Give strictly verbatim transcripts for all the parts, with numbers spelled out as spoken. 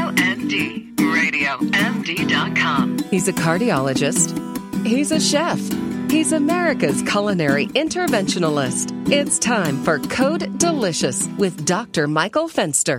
Radio M D. radio M D dot com. He's a cardiologist. He's a chef. He's America's culinary interventionalist. It's time for Code Delicious with Doctor Michael Fenster.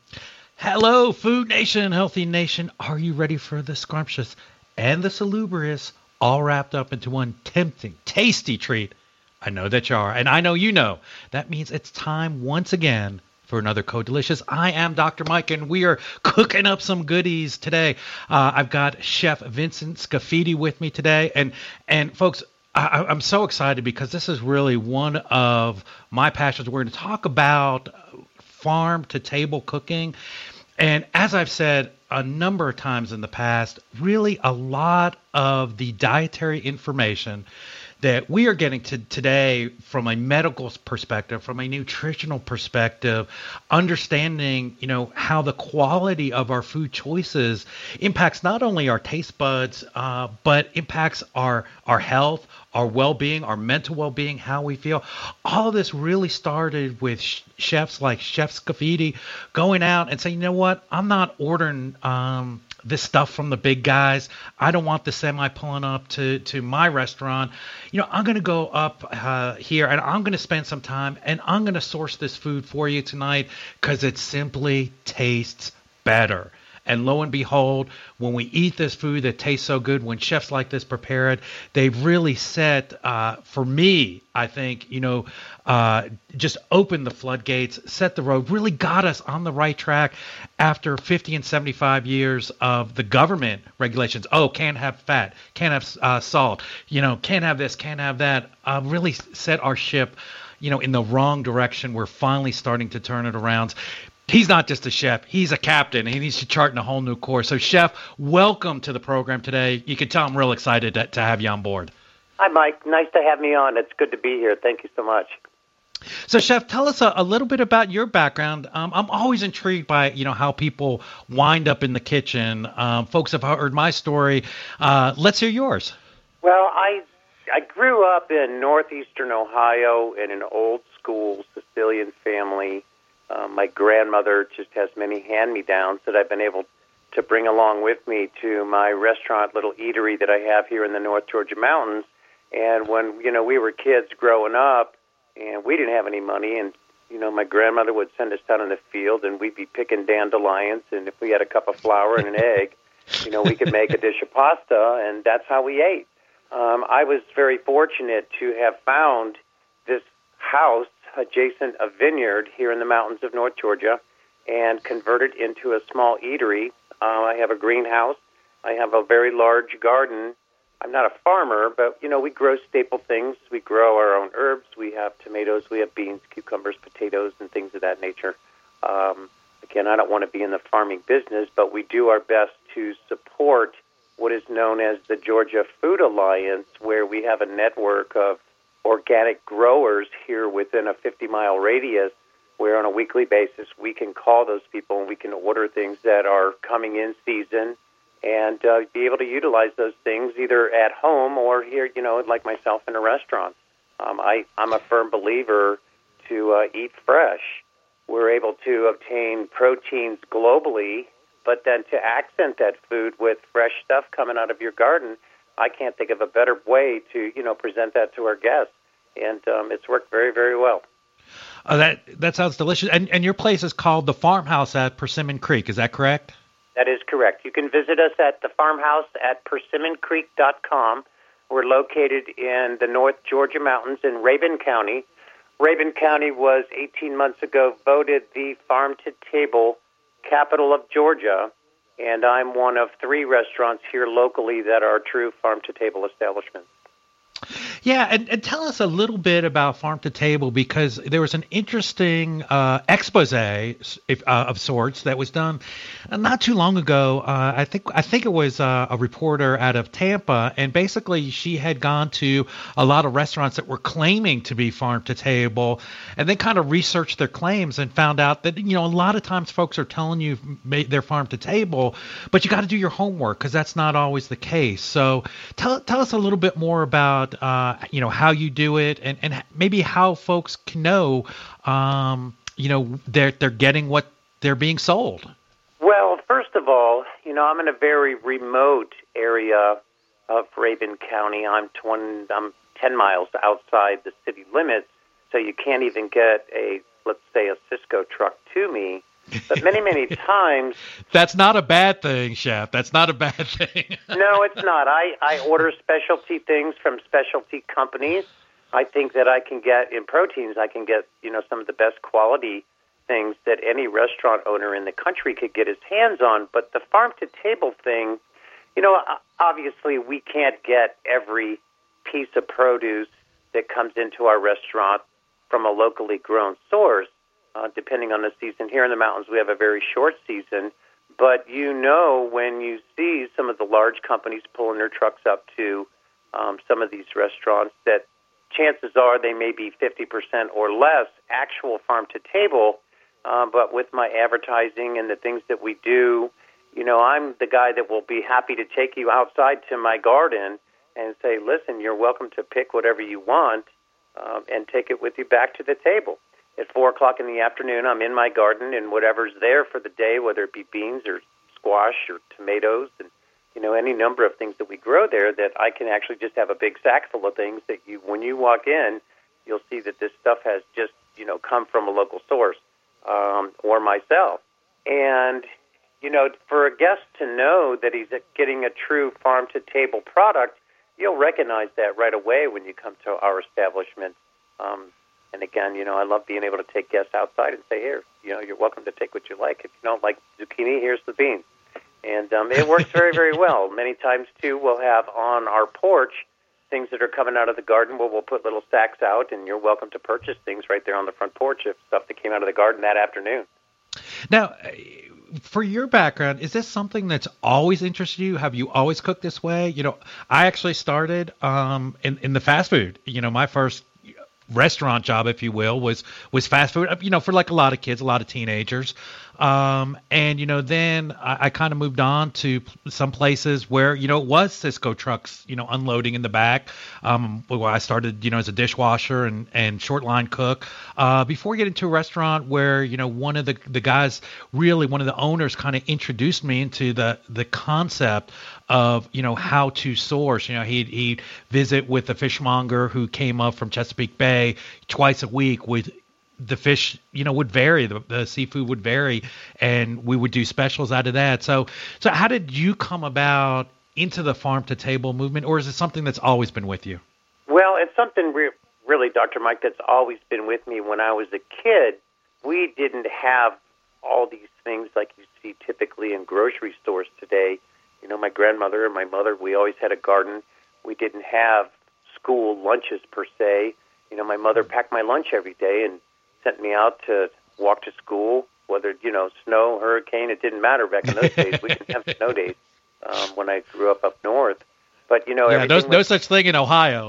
Hello, Food Nation, Healthy Nation. Are you ready for the scrumptious and the salubrious, all wrapped up into one tempting, tasty treat? I know that you are, and I know you know. That means it's time once again for another Code Delicious. I am Doctor Mike, and we are cooking up some goodies today. Uh, I've got Chef Vincent Scafidi with me today, and and folks, I, I'm so excited because this is really one of my passions. We're going to talk about farm-to-table cooking, and as I've said a number of times in the past, really a lot of the dietary information that we are getting to today from a medical perspective, from a nutritional perspective, understanding, you know, how the quality of our food choices impacts not only our taste buds, uh, but impacts our our health, our well-being, our mental well-being, how we feel. All of this really started with sh- chefs like Chef Scafidi going out and saying, you know what, I'm not ordering um, this stuff from the big guys. I don't want the semi pulling up to, to my restaurant. You know, I'm going to go up uh, here and I'm going to spend some time and I'm going to source this food for you tonight because it simply tastes better. And lo and behold, when we eat this food that tastes so good, when chefs like this prepare it, they've really set, uh, for me, I think, you know, uh, just opened the floodgates, set the road, really got us on the right track after fifty and seventy-five years of the government regulations. Oh, can't have fat, can't have uh, salt, you know, can't have this, can't have that. Uh, really set our ship, you know, in the wrong direction. We're finally starting to turn it around. He's not just a chef, he's a captain, and he needs to chart a whole new course. So, Chef, welcome to the program today. You can tell I'm real excited to, to have you on board. Hi, Mike. Nice to have me on. It's good to be here. Thank you so much. So, Chef, tell us a, a little bit about your background. Um, I'm always intrigued by, you know, how people wind up in the kitchen. Um, folks have heard my story. Uh, let's hear yours. Well, I I grew up in northeastern Ohio in an old-school Sicilian family. Uh, my grandmother just has many hand-me-downs that I've been able to bring along with me to my restaurant, little eatery that I have here in the North Georgia mountains. And when, you know, we were kids growing up and we didn't have any money, and, you know, my grandmother would send us down in the field and we'd be picking dandelions, and if we had a cup of flour and an egg, you know, we could make a dish of pasta, and that's how we ate. Um, I was very fortunate to have found this house adjacent a vineyard here in the mountains of North Georgia and converted into a small eatery. Uh, I have a greenhouse. I have a very large garden. I'm not a farmer, but, you know, we grow staple things. We grow our own herbs. We have tomatoes. We have beans, cucumbers, potatoes, and things of that nature. Um, again, I don't want to be in the farming business, but we do our best to support what is known as the Georgia Food Alliance, where we have a network of organic growers here within a fifty-mile radius, where on a weekly basis we can call those people and we can order things that are coming in season and uh, be able to utilize those things either at home or here, you know, like myself in a restaurant. Um, I, I'm a firm believer to uh, eat fresh. We're able to obtain proteins globally, but then to accent that food with fresh stuff coming out of your garden, I can't think of a better way to, you know, present that to our guests, and um, it's worked very, very well. Uh, that that sounds delicious. And and your place is called the Farmhouse at Persimmon Creek. Is that correct? That is correct. You can visit us at the farmhouse at persimmon creek dot com. We're located in the North Georgia mountains in Rabun County. Rabun County was eighteen months ago voted the farm-to-table capital of Georgia. And I'm one of three restaurants here locally that are true farm-to-table establishments. Yeah, and, and tell us a little bit about Farm to Table, because there was an interesting uh, expose if, uh, of sorts that was done not too long ago. Uh, I think I think it was uh, a reporter out of Tampa, and basically she had gone to a lot of restaurants that were claiming to be Farm to Table, and then kind of researched their claims and found out that, you know, a lot of times folks are telling you they're Farm to Table, but you got to do your homework because that's not always the case. So tell tell us a little bit more about uh, you know, how you do it, and, and maybe how folks can know, um, you know, they're they're getting what they're being sold. Well, first of all, you know, I'm in a very remote area of Rabun County. I'm twenty, I'm ten miles outside the city limits, so you can't even get a, let's say, a Cisco truck to me. But many, many times... That's not a bad thing, Chef. That's not a bad thing. No, it's not. I, I order specialty things from specialty companies. I think that I can get, in proteins, I can get, you know, some of the best quality things that any restaurant owner in the country could get his hands on. But the farm-to-table thing, you know, obviously we can't get every piece of produce that comes into our restaurant from a locally grown source. Uh, depending on the season. Here in the mountains, we have a very short season, but you know when you see some of the large companies pulling their trucks up to um, some of these restaurants that chances are they may be fifty percent or less actual farm-to-table, uh, but with my advertising and the things that we do, you know, I'm the guy that will be happy to take you outside to my garden and say, listen, you're welcome to pick whatever you want um, and take it with you back to the table. At four o'clock in the afternoon, I'm in my garden, and whatever's there for the day, whether it be beans or squash or tomatoes and, you know, any number of things that we grow there, that I can actually just have a big sack full of things that you, when you walk in, you'll see that this stuff has just, you know, come from a local source um, or myself. And, you know, for a guest to know that he's getting a true farm-to-table product, you'll recognize that right away when you come to our establishment. Um And again, you know, I love being able to take guests outside and say, here, you know, you're welcome to take what you like. If you don't like zucchini, here's the beans. And um, it works very, very well. Many times, too, we'll have on our porch things that are coming out of the garden where we'll put little sacks out, and you're welcome to purchase things right there on the front porch of stuff that came out of the garden that afternoon. Now, for your background, is this something that's always interested you? Have you always cooked this way? You know, I actually started um, in, in the fast food. You know, my first restaurant job, if you will, was was fast food, you know, for like a lot of kids, a lot of teenagers. Um, and, you know, then I, I kind of moved on to some places where, you know, it was Cisco trucks, you know, unloading in the back. Um, where I started, you know, as a dishwasher and, and short line cook. Uh, before getting to a restaurant where, you know, one of the, the guys, really one of the owners kind of introduced me into the, the concept of, you know, how to source. You know, he'd, he'd visit with a fishmonger who came up from Chesapeake Bay twice a week with the fish, you know, would vary. The, the seafood would vary, and we would do specials out of that. So, so how did you come about into the farm-to-table movement, or is it something that's always been with you? Well, it's something re- really, Doctor Mike, that's always been with me. When I was a kid, we didn't have all these things like you see typically in grocery stores today. You know, my grandmother and my mother, we always had a garden. We didn't have school lunches per se. You know, my mother packed my lunch every day and sent me out to walk to school, whether, you know, snow, hurricane, it didn't matter back in those days. We didn't have snow days um, when I grew up up north. But, you know, yeah, no, was... no such thing in Ohio.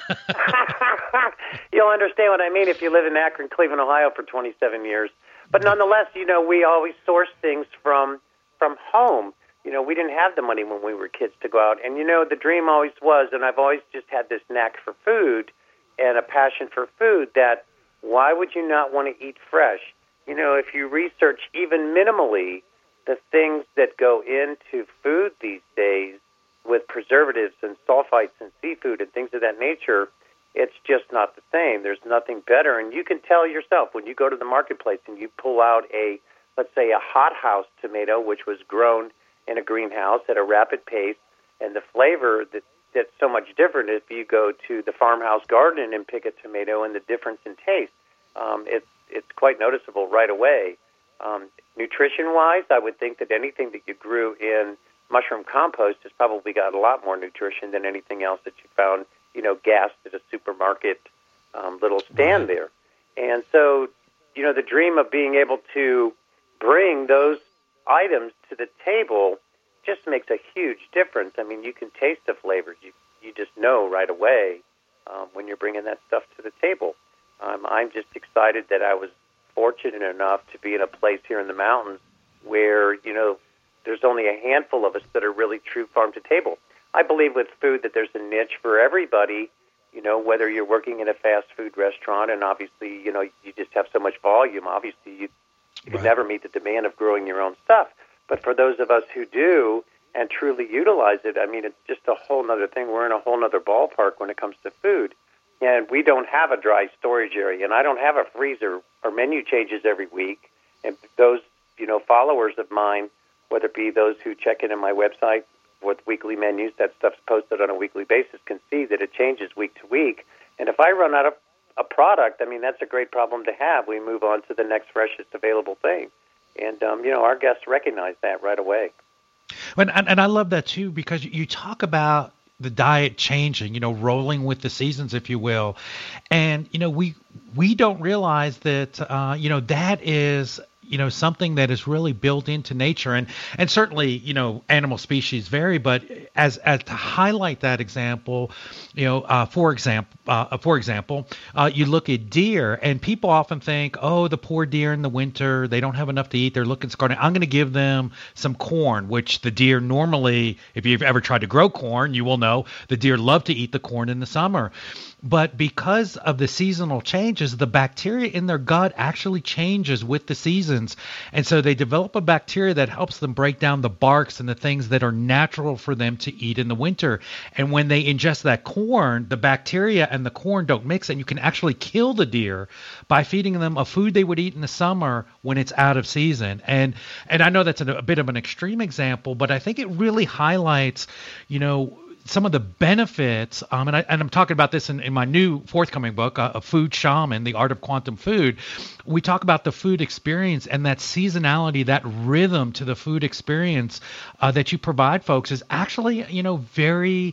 You'll understand what I mean if you live in Akron, Cleveland, Ohio for twenty-seven years. But nonetheless, you know, we always sourced things from from home. You know, we didn't have the money when we were kids to go out. And, you know, the dream always was, and I've always just had this knack for food and a passion for food, that why would you not want to eat fresh? You know, if you research even minimally the things that go into food these days with preservatives and sulfites and seafood and things of that nature, it's just not the same. There's nothing better. And you can tell yourself when you go to the marketplace and you pull out a, let's say, a hothouse tomato, which was grown in a greenhouse at a rapid pace, and the flavor that that's so much different if you go to the farmhouse garden and pick a tomato, and the difference in taste. Um, it's it's quite noticeable right away. Um, nutrition-wise, I would think that anything that you grew in mushroom compost has probably got a lot more nutrition than anything else that you found, you know, gassed at a supermarket um, little stand there. And so, you know, the dream of being able to bring those items to the table just makes a huge difference. I mean, you can taste the flavors. You you just know right away um, when you're bringing that stuff to the table. Um, I'm just excited that I was fortunate enough to be in a place here in the mountains where, you know, there's only a handful of us that are really true farm-to-table. I believe with food that there's a niche for everybody, you know, whether you're working in a fast food restaurant and obviously, you know, you just have so much volume. Obviously, you, you Right. could never meet the demand of growing your own stuff. But for those of us who do and truly utilize it, I mean, it's just a whole nother thing. We're in a whole nother ballpark when it comes to food. And we don't have a dry storage area, and I don't have a freezer or menu changes every week. And those, you know, followers of mine, whether it be those who check in on my website with weekly menus, that stuff's posted on a weekly basis, can see that it changes week to week. And if I run out of a product, I mean, that's a great problem to have. We move on to the next freshest available thing. And, um, you know, our guests recognize that right away. And, and, and I love that, too, because you talk about the diet changing, you know, rolling with the seasons, if you will. And, you know, we we don't realize that, uh, you know, that is, you know, something that is really built into nature. And and certainly, you know, animal species vary, but as as to highlight that example, you know, uh, for example, uh, for example, uh, you look at deer, and people often think, oh, the poor deer in the winter, they don't have enough to eat, they're looking scarred. I'm going to give them some corn, which the deer normally, if you've ever tried to grow corn, you will know the deer love to eat the corn in the summer. But because of the seasonal changes, the bacteria in their gut actually changes with the seasons. And so they develop a bacteria that helps them break down the barks and the things that are natural for them to eat in the winter. And when they ingest that corn, the bacteria and the corn don't mix, and you can actually kill the deer by feeding them a food they would eat in the summer when it's out of season. And and I know that's a, a bit of an extreme example, but I think it really highlights, you know, some of the benefits, um, and, I, and I'm talking about this in, in my new forthcoming book, uh, A Food Shaman, The Art of Quantum Food. We talk about the food experience and that seasonality, that rhythm to the food experience uh, that you provide folks is actually, you know, very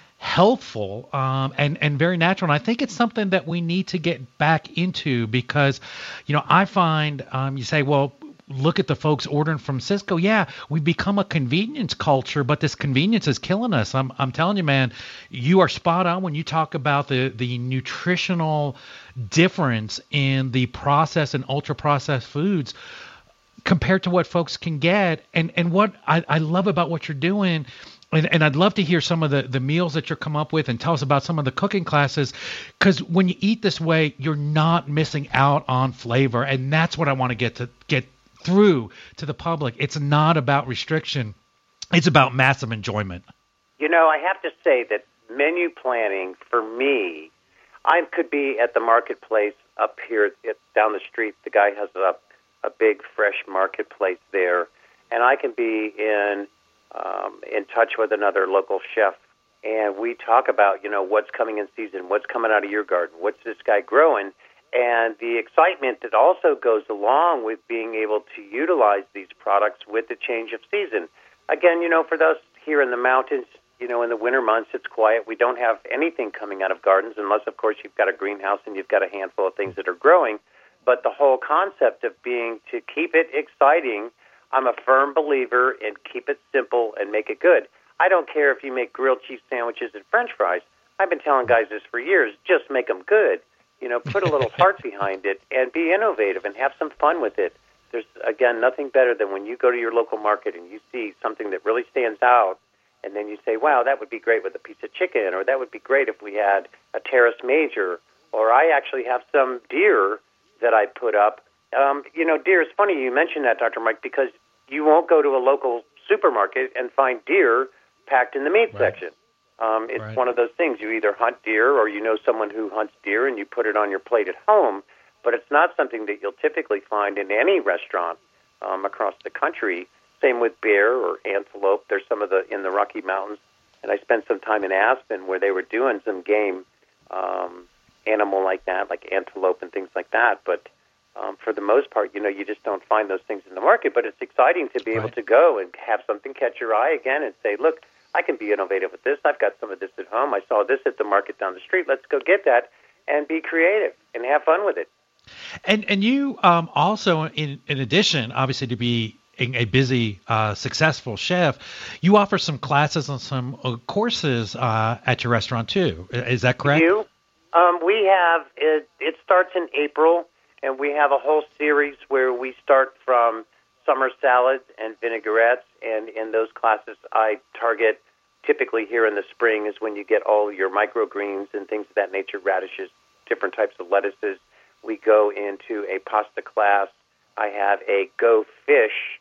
helpful um, and, and very natural. And I think it's something that we need to get back into because, you know, I find um, you say, well, look at the folks ordering from Sysco. Yeah, we've become a convenience culture, but this convenience is killing us. I'm I'm telling you, man, you are spot on when you talk about the, the nutritional difference in the processed and ultra-processed foods compared to what folks can get. And and what I, I love about what you're doing, and, and I'd love to hear some of the, the meals that you're come up with and tell us about some of the cooking classes, because when you eat this way, you're not missing out on flavor. And that's what I want to get to get through to the public. It's not about restriction. It's about massive enjoyment. You know, I have to say that menu planning for me, I could be at the marketplace up here at, down the street. The guy has a, a big fresh marketplace there, and I can be in um, in touch with another local chef, and we talk about, you know, what's coming in season, what's coming out of your garden, what's this guy growing, and the excitement that also goes along with being able to utilize these products with the change of season. Again, you know, for those here in the mountains, you know, in the winter months, it's quiet. We don't have anything coming out of gardens unless, of course, you've got a greenhouse and you've got a handful of things that are growing. But the whole concept of being to keep it exciting, I'm a firm believer in keep it simple and make it good. I don't care if you make grilled cheese sandwiches and French fries. I've been telling guys this for years. Just make them good. You know, put a little heart behind it and be innovative and have some fun with it. There's, again, nothing better than when you go to your local market and you see something that really stands out, and then you say, wow, that would be great with a piece of chicken, or that would be great if we had a terrace major, or I actually have some deer that I put up. Um, you know, deer, it's funny you mentioned that, Doctor Mike, because you won't go to a local supermarket and find deer packed in the meat Right. section. Um, it's Right. one of those things. You either hunt deer or you know someone who hunts deer and you put it on your plate at home, but it's not something that you'll typically find in any restaurant um, across the country. Same with bear or antelope. There's some of the in the Rocky Mountains, and I spent some time in Aspen where they were doing some game um, animal like that, like antelope and things like that. But um, for the most part, you know, you just don't find those things in the market. But it's exciting to be able Right. to go and have something catch your eye again and say, look, I can be innovative with this. I've got some of this at home. I saw this at the market down the street. Let's go get that and be creative and have fun with it. And and you um, also, in, in addition, obviously, to be a, a busy, uh, successful chef, you offer some classes and some uh, courses uh, at your restaurant, too. Is that correct? You? Um, we have, it, it starts in April, and we have a whole series where we start from summer salads and vinaigrettes, and in those classes I target, typically here in the spring is when you get all your microgreens and things of that nature, radishes, different types of lettuces. We go into a pasta class. I have a Go Fish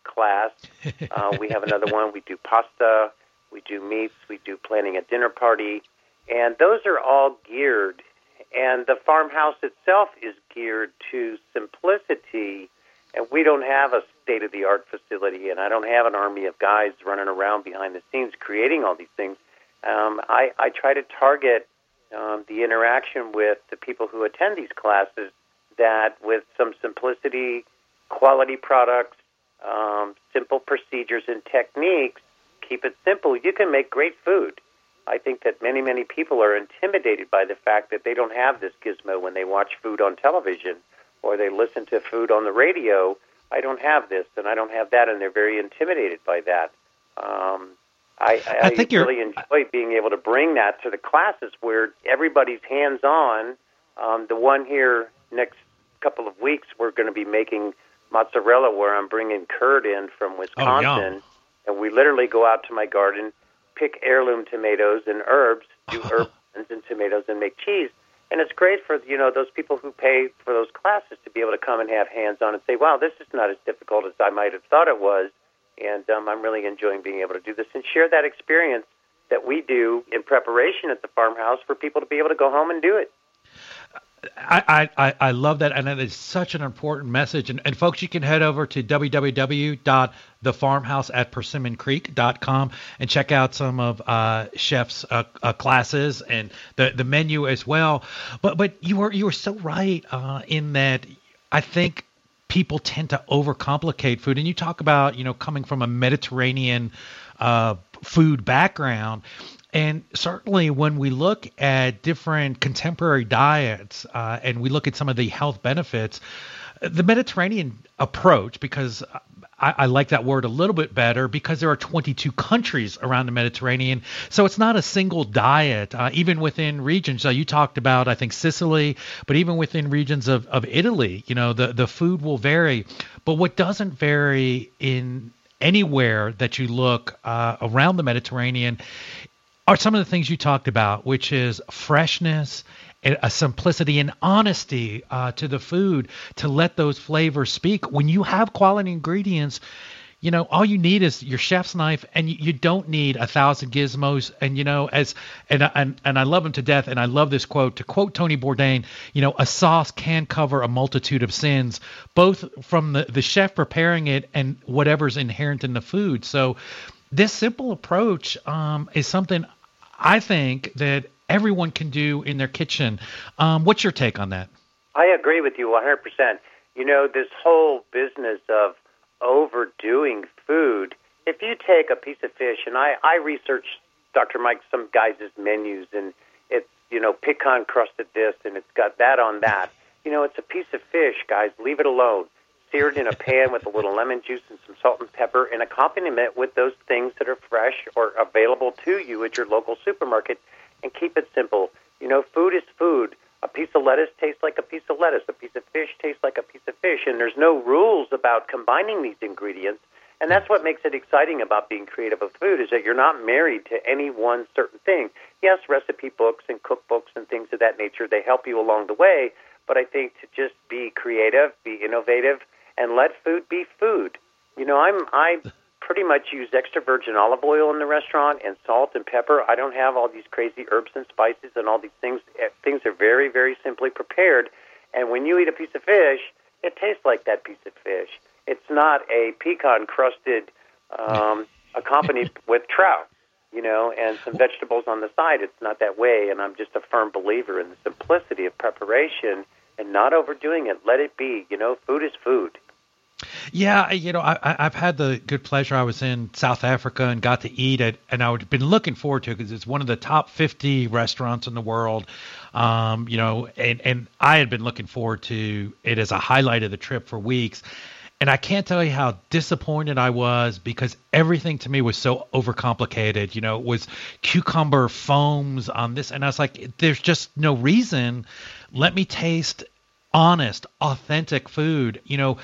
class. Uh, we have another one. We do pasta. We do meats. We do planning a dinner party. And those are all geared. And the farmhouse itself is geared to simplicity. And we don't have a state-of-the-art facility, and I don't have an army of guys running around behind the scenes creating all these things. Um, I, I try to target um, the interaction with the people who attend these classes that with some simplicity, quality products, um, simple procedures and techniques, keep it simple, you can make great food. I think that many, many people are intimidated by the fact that they don't have this gizmo when they watch food on television or they listen to food on the radio. I don't have this and I don't have that, and they're very intimidated by that. Um, I, I, I think I really enjoy being able to bring that to the classes where everybody's hands-on. Um, the one here next couple of weeks, we're going to be making mozzarella where I'm bringing curd in from Wisconsin, oh, and we literally go out to my garden, pick heirloom tomatoes and herbs, do herbs and tomatoes, and make cheese. And it's great for, you know, those people who pay for those classes to be able to come and have hands-on and say, wow, this is not as difficult as I might have thought it was. And um, I'm really enjoying being able to do this and share that experience that we do in preparation at the farmhouse for people to be able to go home and do it. I, I, I love that, and that is such an important message. And, and folks, you can head over to w w w dot the farmhouse at persimmon creek dot com and check out some of uh, Chef's uh, uh, classes and the, the menu as well. But but you were you were so right uh, in that I think people tend to overcomplicate food. And you talk about, you know, coming from a Mediterranean uh, food background. And certainly when we look at different contemporary diets uh, and we look at some of the health benefits, the Mediterranean approach, because I, I like that word a little bit better, because there are twenty-two countries around the Mediterranean. So it's not a single diet, uh, even within regions. So you talked about, I think, Sicily, but even within regions of, of Italy, you know, the, the food will vary. But what doesn't vary in anywhere that you look uh, around the Mediterranean are some of the things you talked about, which is freshness, a simplicity and honesty uh, to the food, to let those flavors speak. When you have quality ingredients, you know, all you need is your chef's knife, and you, you don't need a thousand gizmos. And, you know, as and, and and I love him to death, and I love this quote. To quote Tony Bourdain, you know, a sauce can cover a multitude of sins, both from the, the chef preparing it and whatever's inherent in the food. So this simple approach um, is something I think that everyone can do in their kitchen. Um, what's your take on that? I agree with you one hundred percent. You know, this whole business of overdoing food, if you take a piece of fish, and I, I researched, Doctor Mike, some guys' menus, and it's, you know, pecan-crusted this, and it's got that on that. You know, it's a piece of fish, guys. Leave it alone. Sear it in a pan with a little lemon juice and some salt and pepper, and accompaniment it with those things that are fresh or available to you at your local supermarket, and keep it simple. You know, food is food. A piece of lettuce tastes like a piece of lettuce. A piece of fish tastes like a piece of fish, and there's no rules about combining these ingredients, and that's what makes it exciting about being creative with food, is that you're not married to any one certain thing. Yes, recipe books and cookbooks and things of that nature, they help you along the way, but I think to just be creative, be innovative, and let food be food. You know, I'm I pretty much use extra virgin olive oil in the restaurant and salt and pepper. I don't have all these crazy herbs and spices and all these things. Things are very, very simply prepared. And when you eat a piece of fish, it tastes like that piece of fish. It's not a pecan-crusted um, accompanied with trout, you know, and some vegetables on the side. It's not that way, and I'm just a firm believer in the simplicity of preparation and not overdoing it. Let it be. You know, food is food. Yeah, you know, I, I've had the good pleasure. I was in South Africa and got to eat it, and I've been looking forward to it because it's one of the top fifty restaurants in the world. Um, you know, and, and I had been looking forward to it as a highlight of the trip for weeks. And I can't tell you how disappointed I was because everything to me was so overcomplicated. You know, it was cucumber foams on this. And I was like, there's just no reason. Let me taste honest, authentic food. You know,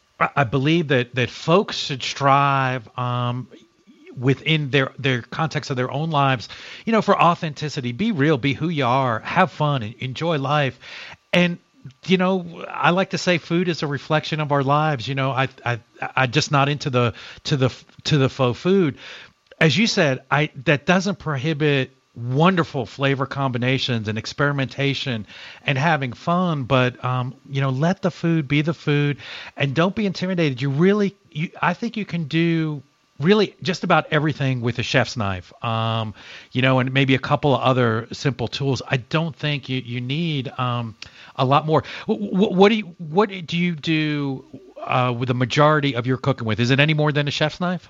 I believe that, that folks should strive um, within their, their context of their own lives, you know, for authenticity. Be real, be who you are, have fun, enjoy life. And you know, I like to say food is a reflection of our lives. You know, I, I, I'm just not into the, to the, to the faux food. As you said, I, that doesn't prohibit wonderful flavor combinations and experimentation and having fun, but um, you know, let the food be the food, and don't be intimidated. You really, you, I think you can do really just about everything with a chef's knife, um, you know, and maybe a couple of other simple tools. I don't think you you need um, a lot more. What, what do you what do you do uh, with the majority of your cooking with? Is it any more than a chef's knife?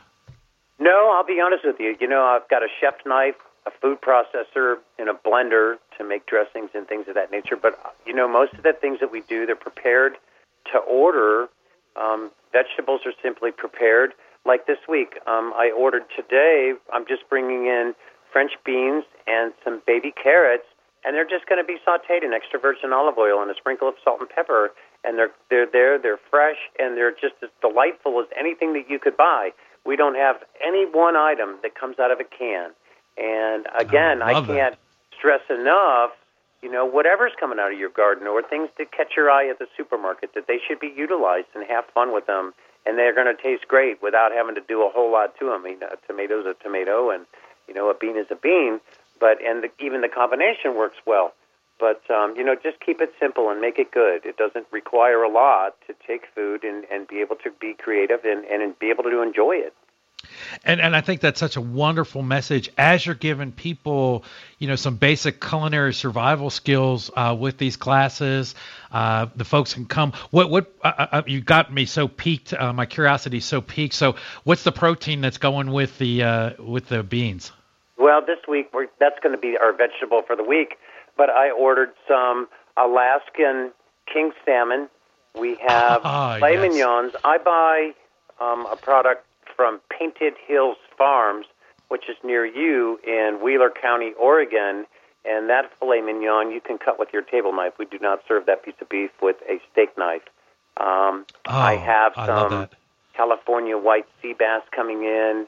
No, I'll be honest with you. You know, I've got a chef's knife, a food processor, and a blender to make dressings and things of that nature. But, you know, most of the things that we do, they're prepared to order. Um, vegetables are simply prepared. Like this week, um, I ordered today, I'm just bringing in French beans and some baby carrots, and they're just going to be sautéed in extra virgin olive oil and a sprinkle of salt and pepper. And they're they're there, they're fresh, and they're just as delightful as anything that you could buy. We don't have any one item that comes out of a can. And again, I, I can't that. stress enough, you know, whatever's coming out of your garden or things that catch your eye at the supermarket, that they should be utilized and have fun with them. And they're going to taste great without having to do a whole lot to them. I mean, a tomato's a tomato, and, you know, a bean is a bean. But and the, even the combination works well. But, um, you know, just keep it simple and make it good. It doesn't require a lot to take food and, and be able to be creative and, and be able to enjoy it. And and I think that's such a wonderful message as you're giving people, you know, some basic culinary survival skills uh, with these classes. Uh, the folks can come. What what uh, uh, you got me so piqued? Uh, my curiosity is so piqued. So, what's the protein that's going with the uh, with the beans? Well, this week we're, that's going to be our vegetable for the week. But I ordered some Alaskan king salmon. We have oh, filet yes. mignons. I buy um, a product from Painted Hills Farms, which is near you in Wheeler County, Oregon, and that filet mignon you can cut with your table knife. We do not serve that piece of beef with a steak knife. Um, oh, I have I some California white sea bass coming in,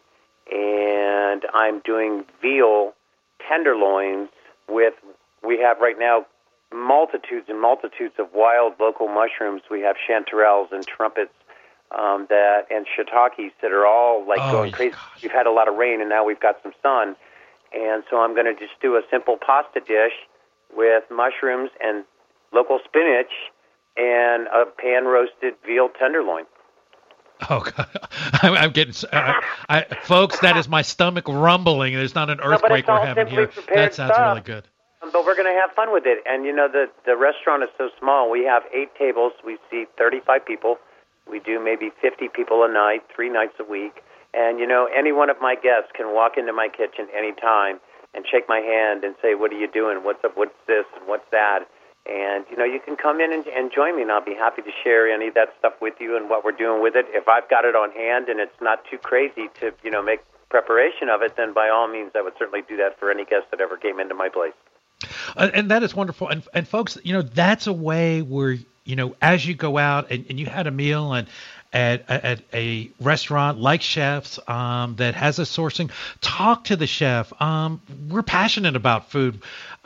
and I'm doing veal tenderloins with, we have right now multitudes and multitudes of wild local mushrooms. We have chanterelles and trumpets Um, that and shiitakes that are all like oh, going crazy. Gosh. We've had a lot of rain, and now we've got some sun, and so I'm going to just do a simple pasta dish with mushrooms and local spinach and a pan-roasted veal tenderloin. Oh God, I'm, I'm getting, uh, I, folks. That is my stomach rumbling. There's not an earthquake no, we're having here. That sounds stuff. really good. But we're going to have fun with it, and you know the the restaurant is so small. We have eight tables. We seat thirty-five people. We do maybe fifty people a night, three nights a week. And, you know, any one of my guests can walk into my kitchen anytime and shake my hand and say, what are you doing? What's up? What's this? And what's that? And, you know, you can come in and, and join me, and I'll be happy to share any of that stuff with you and what we're doing with it. If I've got it on hand and it's not too crazy to, you know, make preparation of it, then by all means, I would certainly do that for any guest that ever came into my place. Uh, and that is wonderful. And, and folks, you know, that's a way where, you know, as you go out and, and you had a meal and at, at a restaurant like Chef's um, that has a sourcing, talk to the chef. Um, we're passionate about food.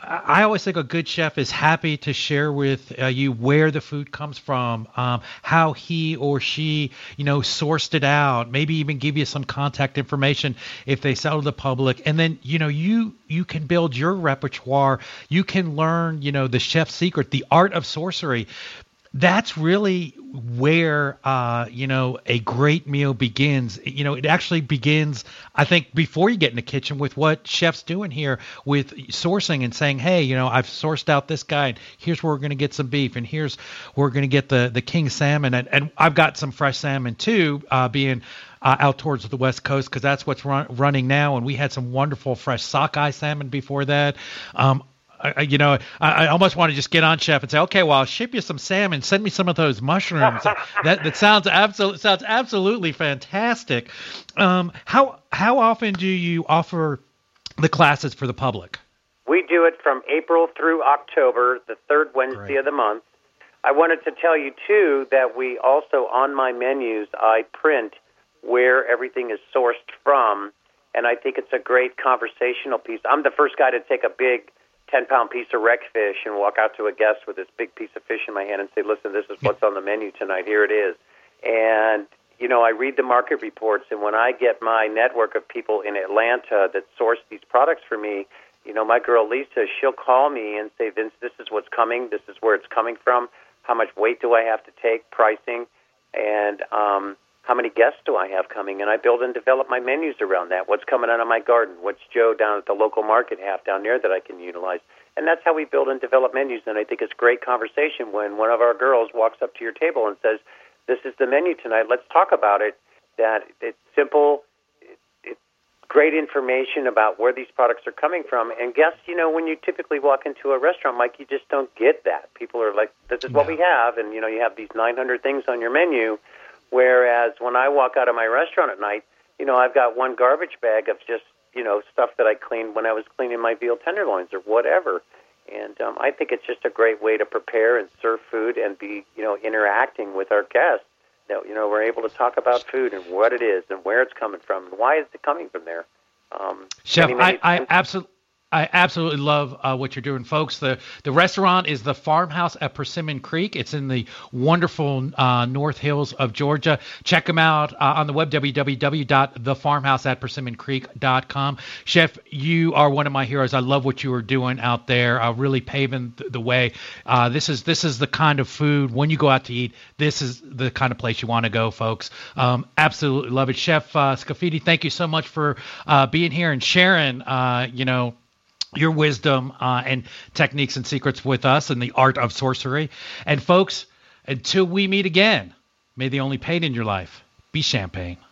I always think a good chef is happy to share with uh, you where the food comes from, um, how he or she, you know, sourced it out, maybe even give you some contact information if they sell to the public. And then, you know, you you can build your repertoire. You can learn, you know, the chef's secret, the art of sorcery. That's really where, uh, you know, a great meal begins. You know, it actually begins, I think, before you get in the kitchen with what chef's doing here with sourcing and saying, hey, you know, I've sourced out this guy. And here's where we're going to get some beef. And here's where we're going to get the, the king salmon. And, and I've got some fresh salmon, too, uh, being uh, out towards the West Coast because that's what's run, running now. And we had some wonderful fresh sockeye salmon before that. Um, I, you know, I, I almost want to just get on, Chef, and say, okay, well, I'll ship you some salmon. Send me some of those mushrooms. that that sounds absolutely sounds absolutely fantastic. Um, how how often do you offer the classes for the public? We do it from April through October, the third Wednesday Great. of the month. I wanted to tell you too that we also on my menus I print where everything is sourced from, and I think it's a great conversational piece. I'm the first guy to take a big ten-pound piece of wreck fish and walk out to a guest with this big piece of fish in my hand and say, listen, this is what's on the menu tonight. Here it is. And, you know, I read the market reports, and when I get my network of people in Atlanta that source these products for me, you know, my girl Lisa, she'll call me and say, Vince, this is what's coming. This is where it's coming from. How much weight do I have to take, pricing, and um, how many guests do I have coming? And I build and develop my menus around that. What's coming out of my garden? What's Joe down at the local market have down there that I can utilize? And that's how we build and develop menus. And I think it's great conversation when one of our girls walks up to your table and says, this is the menu tonight. Let's talk about it. That it's simple. It, it's great information about where these products are coming from. And guests, you know, when you typically walk into a restaurant, Mike, you just don't get that. People are like, this is what we have. And, you know, you have these nine hundred things on your menu. Whereas when I walk out of my restaurant at night, you know, I've got one garbage bag of just, you know, stuff that I cleaned when I was cleaning my veal tenderloins or whatever. And um, I think it's just a great way to prepare and serve food and be, you know, interacting with our guests. That, you know, we're able to talk about food and what it is and where it's coming from and why is it coming from there. Um, Chef, many, many I, I absolutely. I absolutely love uh, what you're doing, folks. The the restaurant is the Farmhouse at Persimmon Creek. It's in the wonderful uh, North Hills of Georgia. Check them out uh, on the web, w w w dot the farmhouse at persimmon creek dot com. Chef, you are one of my heroes. I love what you are doing out there, uh, really paving th- the way. Uh, this is this is the kind of food, when you go out to eat, this is the kind of place you want to go, folks. Um, absolutely love it. Chef uh, Scafidi, thank you so much for uh, being here and sharing, uh, you know, your wisdom uh, and techniques and secrets with us and the art of sorcery. And folks, until we meet again, may the only pain in your life be champagne.